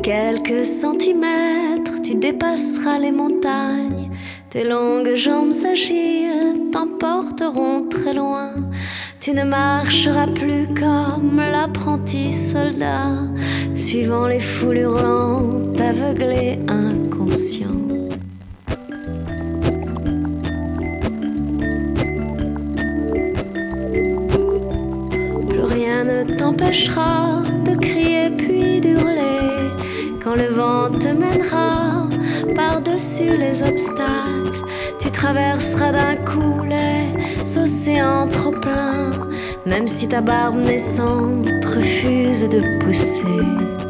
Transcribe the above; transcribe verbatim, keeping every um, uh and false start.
quelques centimètres, tu dépasseras les montagnes. Tes longues jambes agiles t'emporteront très loin. Tu ne marcheras plus comme l'apprenti soldat, suivant les foules hurlantes, aveuglées, inconscientes. Plus rien ne t'empêchera de crier puis d'hurler quand le vent te mènera par-dessus les obstacles. Tu traverseras d'un coup les océans trop pleins, même si ta barbe naissante refuse de pousser.